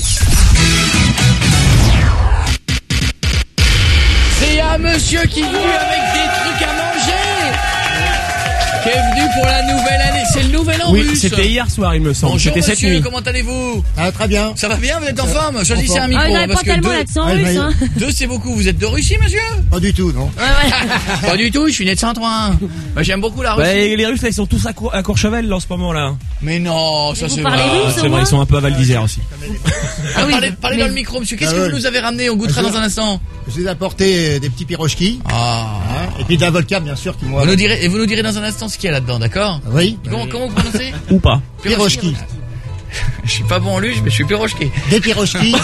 C'est un monsieur qui vit avec des trucs à manger, qui est venu pour la nouvelle année. C'est le nouvel an russe. Oui, c'était hier soir, il me semble. Bonjour C'était cette monsieur, nuit. comment allez-vous? Très bien. Ça va bien, vous êtes en forme? Choisissez un micro. Ah, il n'avait pas tellement l'accent russe, hein. 2 c'est beaucoup. Vous êtes de Russie, monsieur? Pas du tout, non. Pas du tout, je suis né de Saint-Ouen. Bah, j'aime beaucoup la Russie. Bah, les Russes, là, ils sont tous à Courchevel, là, en ce moment, là. Mais non, ça c'est parlez vrai. russe, C'est vrai, ils sont un peu à Val d'Isère aussi. Ah oui, parlez dans le micro, monsieur. Qu'est-ce que vous nous avez ramené? On goûtera dans un instant. Je vous ai apporté des petits pirochki. Et puis de la vodka, bien sûr, qui Vous nous direz dans un instant ce qu'il y a là-dedans, d'accord? Oui. Comment vous prononcez? Ou pas. Pirochki. Je suis pas bon en luge, mais je suis pirochki. Des pirochki.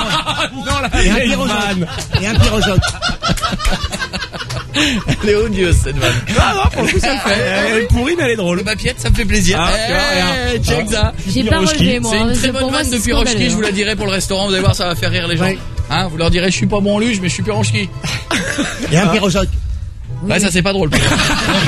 Et un pirojok. Elle est odieuse, cette vanne. Ah non, pour le coup, ça le fait. Elle est pourrie, mais elle est drôle. Ma piette, ça me fait plaisir. Check ça. J'ai pas relevé, moi. C'est une très bonne vanne de pirochki, je vous la dirai pour le restaurant. Vous allez voir, ça va faire rire les gens. Ouais. Hein, vous leur direz, je suis pas bon en luge, mais je suis pirochki. Et un pirojok. Ouais, ça c'est pas drôle.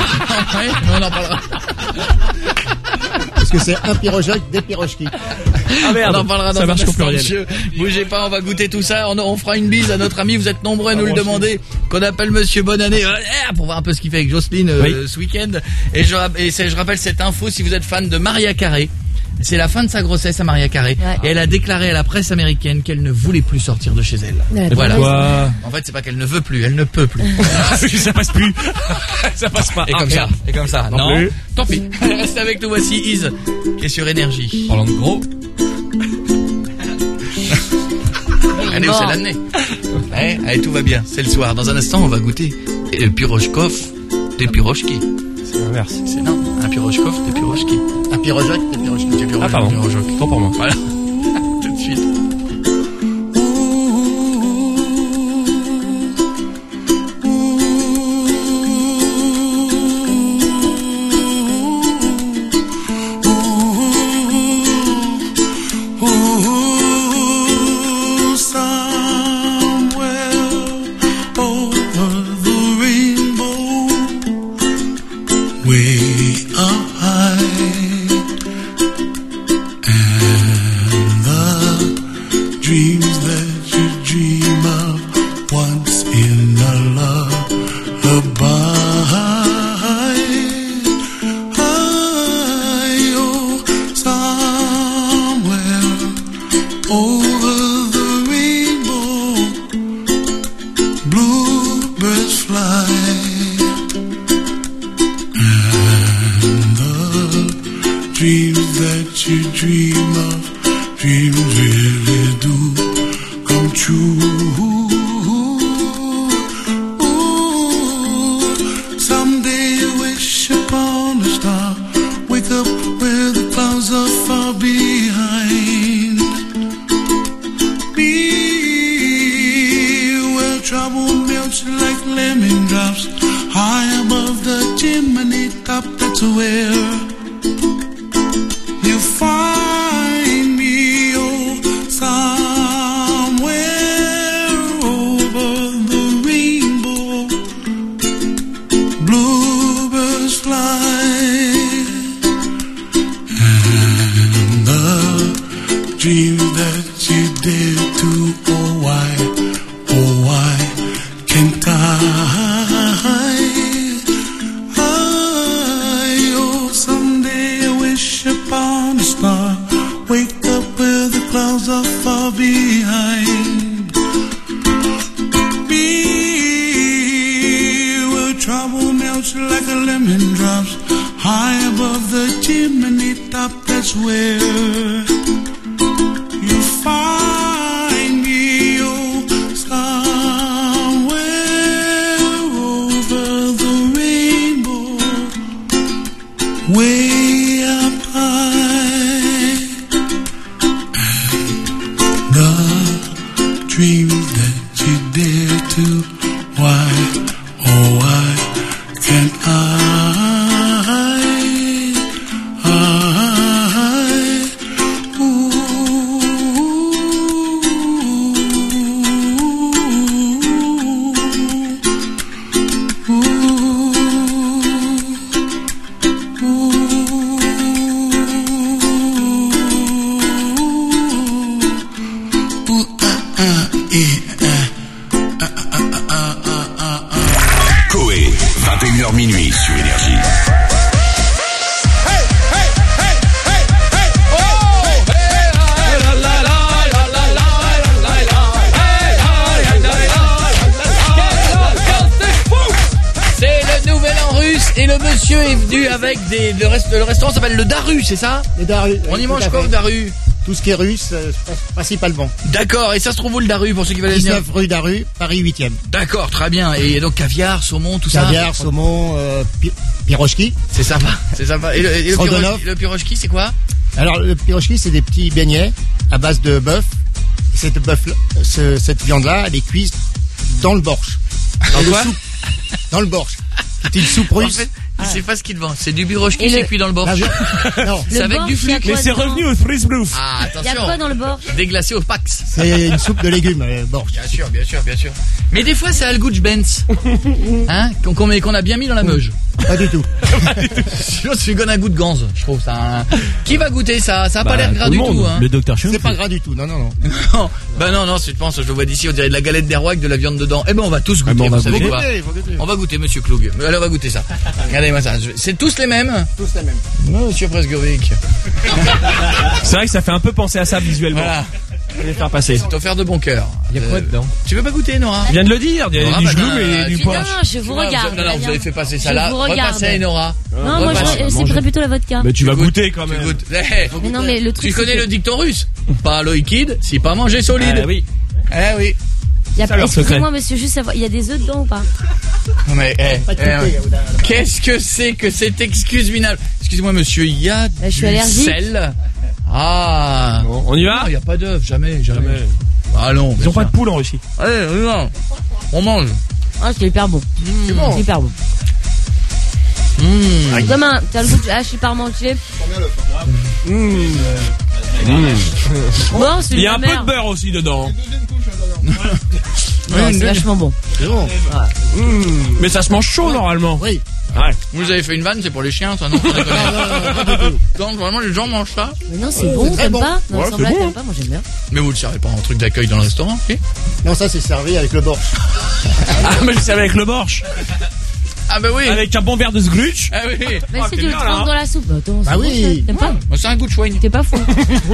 On en parlera. Parce que c'est un pirojok, des pirochki. Ah merde, on en parlera dans ça un marche au instant, pluriel. monsieur. Bougez pas, on va goûter tout ça. On fera une bise à notre ami. Vous êtes nombreux à nous le demander. Qu'on appelle Monsieur Bonne Année pour voir un peu ce qu'il fait avec Jocelyne ce week-end. Et je rappelle cette info si vous êtes fan de Mariah Carey. C'est la fin de sa grossesse à Mariah Carey. Ouais. Et elle a déclaré à la presse américaine qu'elle ne voulait plus sortir de chez elle. Voilà. Pourquoi ? En fait, c'est pas qu'elle ne veut plus, elle ne peut plus. Ça passe plus. Ça passe pas. Et comme ça. Et comme ça. Non plus. Tant pis. Reste avec nous, voici Iz, qui est sur Énergie. Parlant de gros. Allez, c'est l'année. Allez, tout va bien. C'est le soir. Dans un instant, on va goûter le pirochkov des pirochki. C'est l'inverse. C'est non, un pirochkov des pirochki. Un pirojok, des pirochki. Ah pardon. Tant pour moi. Voilà. Tout de suite. Le restaurant s'appelle le Daru, c'est ça? Le Daru. On y mange quoi au Daru? Tout ce qui est russe, principalement. D'accord, et ça se trouve où le Daru pour ceux qui veulent venir? 19 rue Daru, Paris 8e. D'accord, très bien. Et donc caviar, saumon, tout ça? Caviar, saumon, pirochki. C'est sympa, c'est sympa. Et le pirochki, c'est quoi? Alors le pirochki, c'est des petits beignets à base de bœuf. Cette viande-là, elle est cuite dans le borsch. Dans quoi? Dans le borsch. C'est une soupe russe. Il sait pas ce qu'il vend. C'est du birochki, Et c'est le- cuit dans le borsch. Non, C'est Le avec du borsch, il y a fluc. quoi Mais c'est dedans revenu au Frizz Bluff. Ah, Il y a quoi attention. dans le borsch? Déglacé au Pax. c'est une soupe de légumes, borsch. Bien sûr, bien sûr, bien sûr. Mais des fois, c'est Algouch Benz. Hein? Qu'on a bien mis dans la meuge. Pas du tout. Sinon, c'est un goût de ganze, je trouve ça. Qui va goûter ça? Ça a pas Bah, l'air gras tout du le monde. tout, hein. Le docteur Chion. C'est pas gras du tout. Non, non, non. Non. Bah non, si tu penses, je le vois d'ici, on dirait de la galette des rois avec de la viande dedans. Eh ben, on va tous goûter, on va vous savez goûter. quoi? Faut goûter. On va goûter, monsieur Klug. Allez, on va goûter ça. Regardez-moi ça. C'est tous les mêmes? Tous les mêmes. Monsieur Presgovic. C'est vrai que ça fait un peu penser à ça visuellement. Voilà. Je vais les faire passer. C'est offert de bon cœur. Il y a quoi dedans? Tu veux pas goûter, Nora? Je viens de le dire, il y a Nora, du bah, jloum et du tu- pois. Non, je vous regarde. Non, vous avez fait passer ça Je là. vous regarde. Repassez, Nora. Non, moi, c'est très plutôt la vodka. Mais tu vas goûter quand Tu même. goûtes. Mais non, mais le truc. Tu connais c'est le que- dicton russe? Pas liquide, si pas manger solide. Ah oui. Eh oui. Il y Ça, leur a, secret. excusez-moi, monsieur, juste savoir, il y a des œufs dedans ou pas? Non, mais, Pas de côté, qu'est-ce que c'est que cette excuse minable? Excusez-moi, monsieur, il y a je suis du allergique. sel. Ah. Bon, on y va? Il n'y a pas d'œuf, jamais. Allons. Ils ont pas de poule en Russie. Allez, on y va. On mange. Ah, c'est hyper bon. C'est bon. C'est hyper bon. Demain, t'as le goût de hache parmentier. Bon, c'est Il y a un de la peu de mer. beurre aussi dedans. Non, c'est vachement bon. C'est bon. Mais ça se mange chaud normalement. Oui. Ouais. Vous avez fait une vanne, c'est pour les chiens, ça, non? Sans déconner. Donc, vraiment, les gens mangent ça. Mais non, c'est bon, très t'aimes bon. pas? Non, Ouais, sans c'est blague, bon. t'aimes pas? Moi, j'aime bien. Mais vous le servez pas en truc d'accueil dans le restaurant, ok? Non, ça c'est servi avec le borsch. Ah, mais je savais avec le borsch. Ah, bah oui. Avec un bon verre de sgrutch. Ah oui. Mais Oh, si t'es tu le bien, là, trempes hein. dans la soupe, attends, Bah c'est oui. bon, ça. T'aimes pas? Bah, c'est un goût de chouigne. T'es pas fou.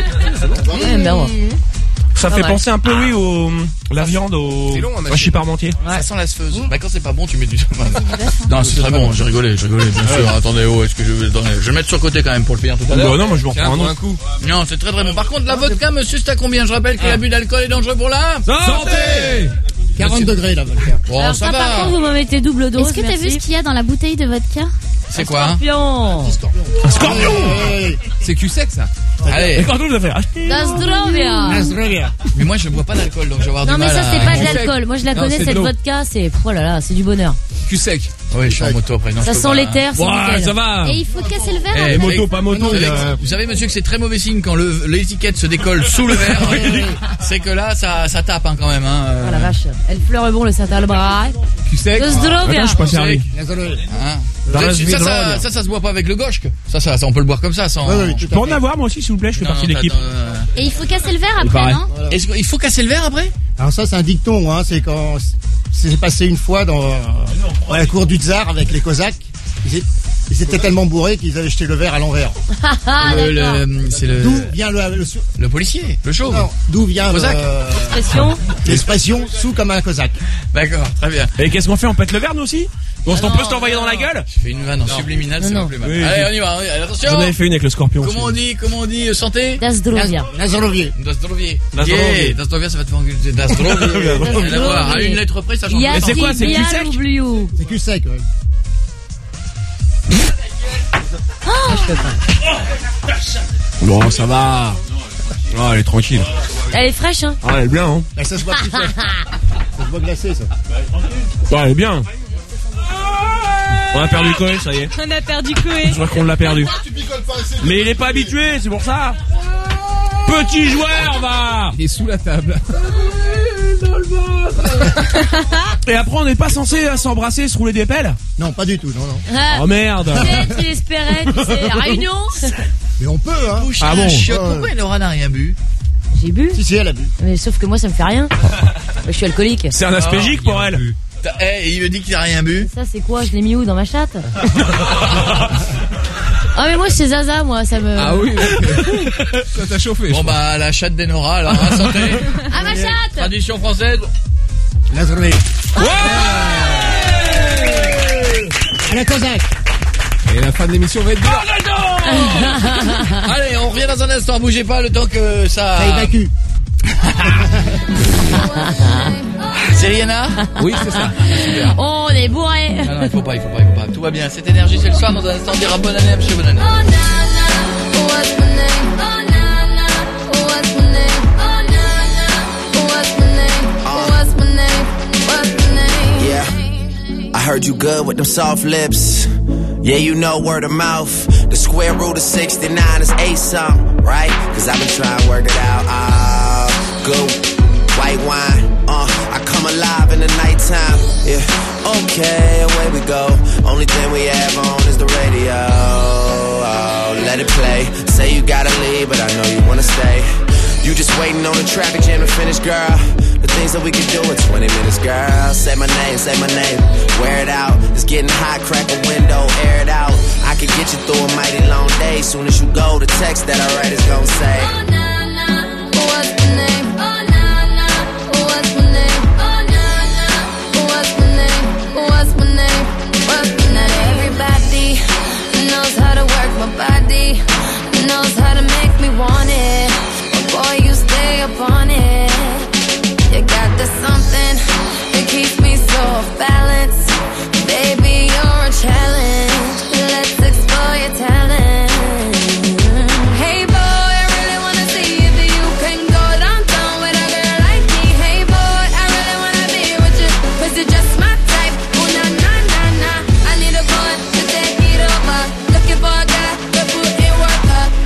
Ouais, bien, moi. Ça Pas fait mal. penser un peu, oui, la viande au C'est long, hein, hachis parmentier. Ça sent la sfeuse. Bah, quand c'est pas bon, tu mets du. Non, c'est très bon, j'ai rigolé, bien sûr. Attendez, est-ce que je vais le mettre sur le côté quand même pour le finir tout à l'heure? Bah non, moi je vais en prendre un autre. coup. Non, c'est très très bon. Par contre, la vodka, monsieur, c'est à combien? Je rappelle que l'abus d'alcool est dangereux pour la Santé! 40 degrés la vodka. Bon, Alors, ça ça, par contre, va. vous me mettez double dose. Est-ce que t'as vu ce merci. qu'il y a dans la bouteille de vodka? C'est quoi? Scorpion. Un scorpion! C'est Q-Sec, ça. Et Allez. quand on nous a fait acheter. D'Astrovia. Mais moi, je ne bois pas d'alcool, donc je vais avoir Non, du mais mal ça, à. c'est pas de l'alcool. Moi, je la connais, cette vodka, c'est, oh là là, c'est du bonheur. Q-Sec. Oui, je suis en moto après. Non, Ça je peux sent pas. l'éther, c'est Ouais, nickel. ça va. Et il faut casser le verre Eh, après. Moto, pas moto. Vous savez, monsieur, que c'est très mauvais signe quand l'étiquette se décolle sous le verre. C'est que là, ça tape hein, quand même. Hein. Oh la vache. Elle fleure bon, le Saint-Albert. Q-Sec. D'Astrovia. Attends, je suis pas servi. Hein. Dans la Ça se boit pas avec le gauche. Ça, on peut le boire comme ça, sans. Oui, Je peux en avoir moi aussi, s'il vous plaît, je fais Non, partie de non, l'équipe. Et il faut casser le verre Il après, paraît. non? Est-ce qu'il faut casser le verre après? Alors ça c'est un dicton, hein, c'est quand c'est passé une fois dans la cour du tsar avec les Cosaques. Ils étaient tellement bourrés qu'ils avaient jeté le verre à l'envers. Ah, d'accord. C'est le. D'où vient Le policier, le chauve. non, d'où vient Cosaque. l'expression sous comme un Cosaque. D'accord, très bien. Et qu'est-ce qu'on fait? On pète le verre nous aussi? On Ah peut se l'envoyer dans la gueule? Je fais une vanne en subliminal, c'est Non, pas plus mal. Oui, Allez, oui. on y va. Allez, attention. J'en avais fait une avec le scorpion Comment on dit santé? D'Astrovia. Nazolovier. D'Astrovie. D'Astrovie. Yeah, D'Astrovie, ça va te faire engueuler. D'Astrovie. Rien à voir. À une lettre près, ça change. Y'a Mais c'est quoi, c'est bien Q-Sec l'oubliou. C'est cul sec. Ouais. Bon, ça va. Oh, elle est tranquille. Elle est fraîche, hein. Ah, elle est bien, hein. Là, ça se voit plus frais. Ça se voit glacé ça. Oh, elle est bien. On a perdu Koé, ça y est. On a perdu Koé. Je crois qu'on l'a perdu. Mais il est pas habitué, c'est pour ça. Petit joueur, va. Il est sous la table. Et après, on n'est pas censé s'embrasser, se rouler des pelles? Non, pas du tout, non, non. Ah, Oh merde. tu l'espérais, tu sais. Réunion. Mais on peut, hein. Ah bon? Pourquoi Laura n'a rien bu? J'ai bu. Si, elle a bu. Mais sauf que moi, ça me fait rien. Je suis alcoolique. C'est un aspégique pour elle. Eh, il me dit qu'il a rien bu. Ça, c'est quoi? Je l'ai mis où? Dans ma chatte? Ah, mais moi, c'est Zaza, moi, ça me. Ah oui, ça t'a chauffé. Bon bah la chatte d'Enora, alors hein, santé. Ah, ma chatte! Tradition française. Nazolovier. À la Cosaque. Et la fin de l'émission va être bien. Allez, on revient dans un instant, bougez pas le temps que ça. Ça évacue. C'est Rihanna? Oui, c'est ça. Super. Oh, on est bourré. Ah non, il faut pas. Tout va bien. Cette énergie, c'est le soir. Dans un instant, on dira bonne année à Monsieur Bonne année. Yeah, I heard you good with them soft lips. Yeah, you know word of mouth. The square root of 69 is 8 something, right? Cause I've been trying to work it out. Good white wine. I come alive in the nighttime. Yeah, okay, away we go. Only thing we have on is the radio. Oh, let it play. Say you gotta leave, but I know you wanna stay. You just waiting on the traffic jam to finish, girl. The things that we can do in 20 minutes, girl. Say my name, wear it out. It's getting hot, crack a window, air it out. I can get you through a mighty long day. Soon as you go, the text that I write is gonna say, oh, nah, nah, what's my name? Oh, nah, nah, what's my name? Oh, nah, nah, what's my name? What's my name? What's my name? Everybody knows how to work my body, knows how to make me want it. Boy, you stay up on it. You got this something that keeps me so off balance. Baby, you're a challenge. Let's explore your talent. Hey boy, I really wanna see if you can go downtown with a girl like me. Hey boy, I really wanna be with you, 'cause you're just my type. Oh na na na na, I need a boy to take it over. Looking for a guy to put in work.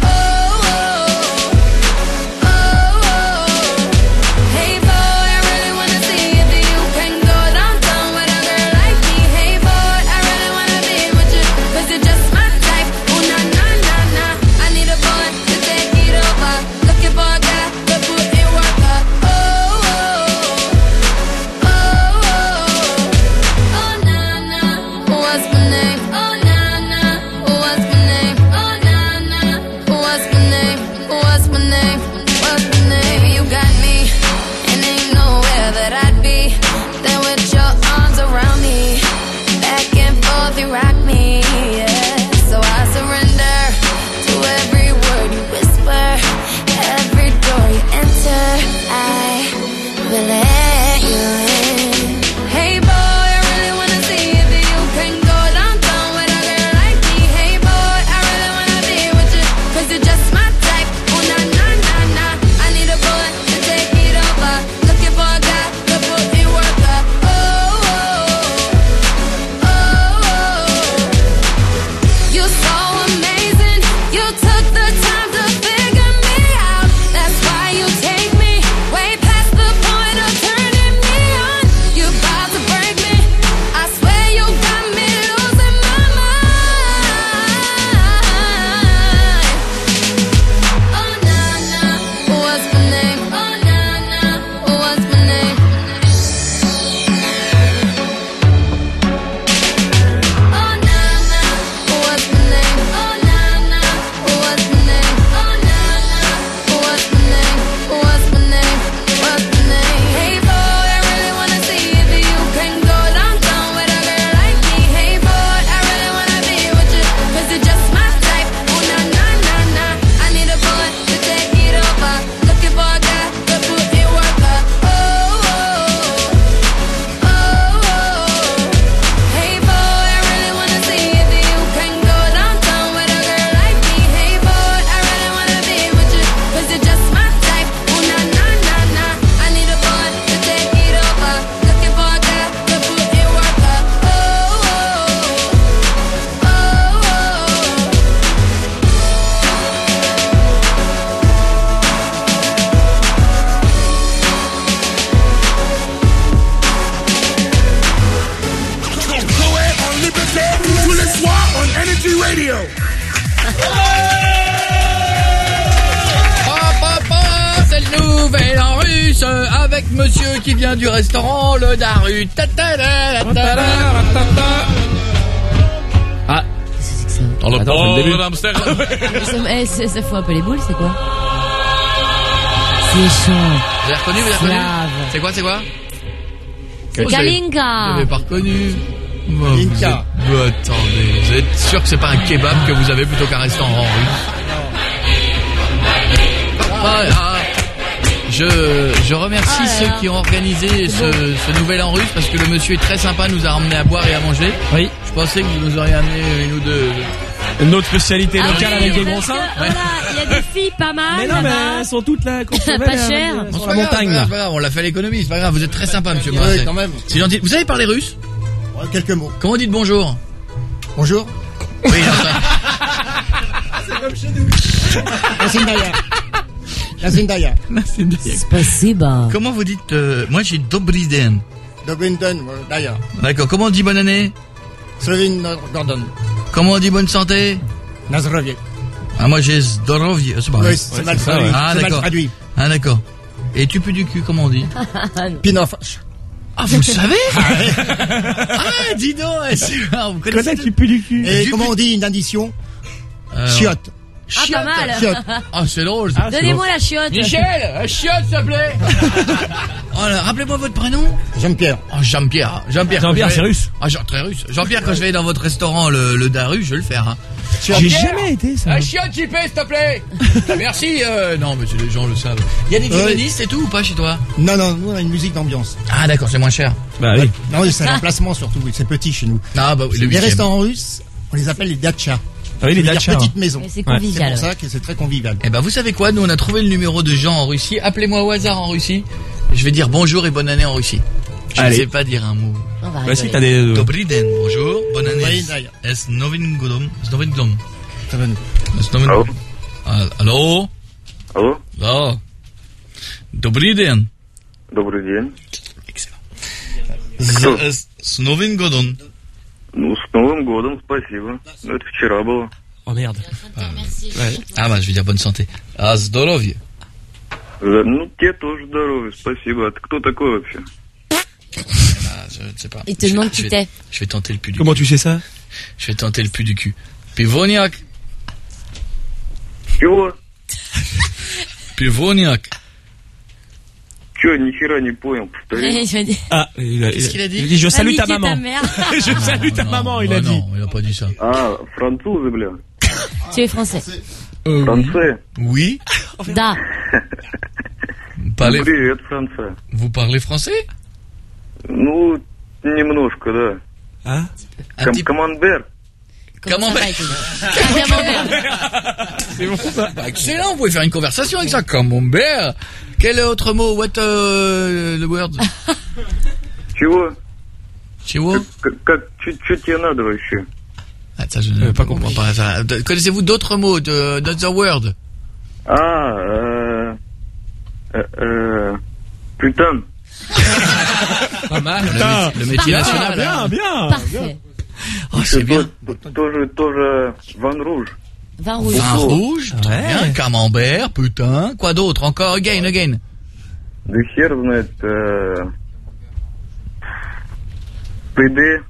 Avec monsieur qui vient du restaurant Le Daru. Ah, dans le port d'Amsterdam. Ça fout un peu les boules, c'est quoi? C'est chaud. Vous avez reconnu, C'est quoi? C'est Kalinka. Vous n'avez pas reconnu? Kalinka. Attendez, vous êtes sûr que c'est pas un kebab que vous avez plutôt qu'un restaurant russe? Je remercie ceux qui ont organisé ce nouvel an russe parce que le monsieur est très sympa, nous a ramené à boire et à manger. Oui. Je pensais que vous nous auriez amené une ou deux. Une autre spécialité locale avec des gros seins. Voilà, il y a des filles pas mal. Mais non, mais elles sont toutes là. Pas cher. Sur la montagne. C'est pas grave, on l'a fait à l'économie, c'est pas grave. Vous êtes très sympa, monsieur. Oui, quand même. C'est gentil. Vous savez parler russe? Quelques mots. Comment dites bonjour? Bonjour. Oui, C'est comme chez nous. La Zendaya. Spasiba. Comment vous dites moi j'ai Dobry den. Dobry den, Daya. D'accord. Comment on dit bonne année? Slovin Gordon. Comment on dit bonne santé? Nazrovie. Ah, moi j'ai Zdorovie. C'est pareil. Oui, c'est mal traduit. Ah, C'est mal d'accord. traduit. Ah, d'accord. Et tu pues du cul, comment on dit? Pinoff. Ah, vous le savez? Ah, dis donc, vous connaissez tu pues du cul. Et comment on dit une addition? Chiotte. Ah, pas mal. Chiotte. Ah, c'est drôle. Donnez-moi la chiotte. Michel, la chiotte, s'il te plaît. Oh là, rappelez-moi votre prénom. Jean-Pierre. Oh, Jean-Pierre. Jean-Pierre, c'est russe. Ah, très russe. Jean-Pierre, quand je vais dans votre restaurant, le Daru, je vais le faire, hein. J'ai jamais été, ça. La chiotte, JP, s'il te plaît. Merci, non, mais les gens le savent. Il y a des violonistes et tout ou pas chez toi? Non, nous on a une musique d'ambiance. Ah, d'accord, c'est moins cher. Bah oui. Non, c'est un emplacement surtout, c'est petit chez nous. Ah, bah, les restaurants russes, on les appelle les datchas. Ah oui, les datchas. Petites maisons. C'est convivial. C'est pour ça que c'est très convivial. Eh ben, vous savez quoi? Nous, on a trouvé le numéro de Jean en Russie. Appelez-moi au hasard en Russie. Je vais dire bonjour et bonne année en Russie. Je ne sais pas dire un mot. Bah si, t'as des... Dobry den, bonjour, bonne année. Es novin godom. Allô? Allô? Allô? Да. Добрый день. Добрый день. С Новым годом. Ну, с Новым годом, спасибо. Ну, это вчера было. Oh merde. Ah bah je vais dire bonne santé. А здоровье. Ну, тебе тоже здоровье, спасибо. А ты кто такой вообще? Je ne sais pas. Il te demande qui t'es. Je vais tenter le plus du Comment tu sais ça? Je vais tenter le plus du cul. Pivoniak. Чего? Pivoniak. Чё, нихера не понял, повтори. Ah, qu'est-ce qu'il a dit? Il dit je salue ta maman. Je salue ta maman, il a dit. Non, il a pas dit ça. А, французы, бля. Tu es français. Франция? Oui. Da. Ну, привет, Франция. Vous parlez français? Ну, немножко, да. А? Камамбер. Camembert. C'est bon ça. Excellent, vous pouvez faire une conversation avec ça. Camembert. Quel autre mot? What the word? Чего? Чего? Чё тебе надо вообще? Ah, ça, je ne comprends pas ça. Connaissez-vous d'autres mots d'autres word? Putain. Pas mal. Le métier national. Bien. Parfait. Oh, c'est bien. Тоже vin rouge. Vin rouge. Vin rouge, très bien. Camembert, putain. Quoi d'autre? Encore again. Да хер знает. PD.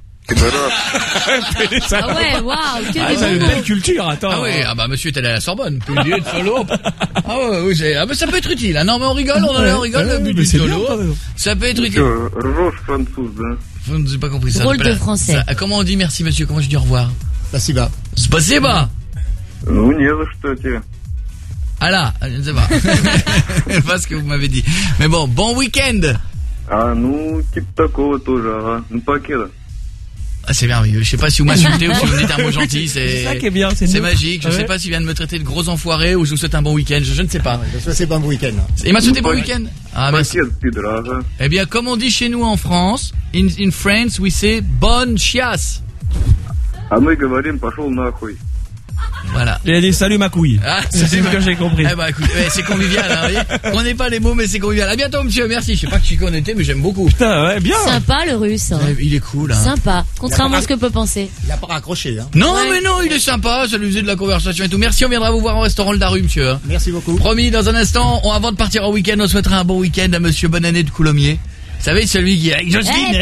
Ah ouais, waouh, que des c'est une bons belle mots. culture, attends. Ah oui, ah bah monsieur est allé à la Sorbonne. Pudier de solo. Ah ouais, oui, ça peut être utile. Hein. Non mais on rigole, on rigole. Pudier de solo. Ça peut être utile. Ржешь, француз, да? Vous n'avez pas compris ça. Drôle de français. Comment on dit merci monsieur? Comment je dis au revoir? Spasiba. Spasiba. Ну, не за что тебе. Ah là, je ne sais pas. Je sais pas ce que vous m'avez dit. Mais bon week-end. А, ну, типа такого тоже, ага. Ну, покеда. Ah, c'est merveilleux. Je sais pas si vous m'insultez ou si vous me dites un mot gentil. C'est ça qui est bien. C'est magique. Je sais pas s'il vient de me traiter de gros enfoiré ou je vous souhaite un bon week-end. Je ne sais pas. C'est bon week-end. Il m'a souhaité bon week-end. Ah, merci. Покед, ага. Eh bien, comme on dit chez nous en France, in France, we say bonne chiasse. А мы говорим, пошел нахуй. Voilà. Il a dit salut ma couille. Ah, c'est ce que j'ai compris. Eh bah écoute, c'est convivial, hein, vous voyez. On n'est pas les mots, mais c'est convivial. À bientôt, monsieur. Merci. Je sais pas qui qu'on était, mais j'aime beaucoup. Putain, ouais, bien. Sympa le russe. Hein. Il est cool, hein. Sympa. Contrairement à ce que peut penser. Il a pas raccroché, hein. Non, mais non, il est sympa. Ça lui faisait de la conversation et tout. Merci. On viendra vous voir au restaurant Le Daru, monsieur. Hein. Merci beaucoup. Promis, dans un instant, avant de partir en week-end, on souhaitera un bon week-end à monsieur Bonne Année de Coulommiers. Vous savez, celui qui est avec Jocelyne.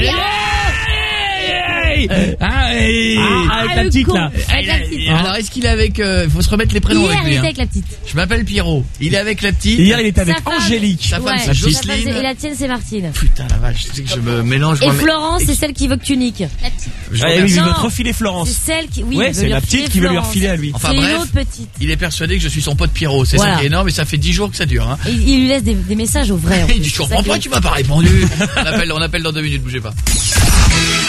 Avec la petite là. Alors est-ce qu'il est avec il faut se remettre les prénoms Hier, avec lui. il était avec la petite. Je m'appelle Pierrot. Il est avec la petite. Hier, il était avec Sa femme. Angélique. Sa femme Ouais, c'est Jocelyne. Et la tienne c'est Martine. Putain la vache, tu sais que je me mélange. Et Florence c'est celle qui veut que tu niques. La petite. Oui, il veut Non. te refiler Florence. C'est celle qui, oui, Ouais, veut c'est lui la refiler petite qui veut lui Florence. refiler à lui. Enfin C'est une bref, autre petite. il est persuadé que je suis son pote Pierrot. C'est Voilà. ça qui est énorme et ça fait 10 jours que ça dure. Hein. Et il lui laisse des messages au vrai. Il dit je comprends pas, tu m'as pas répondu. On appelle dans 2 minutes, bougez pas.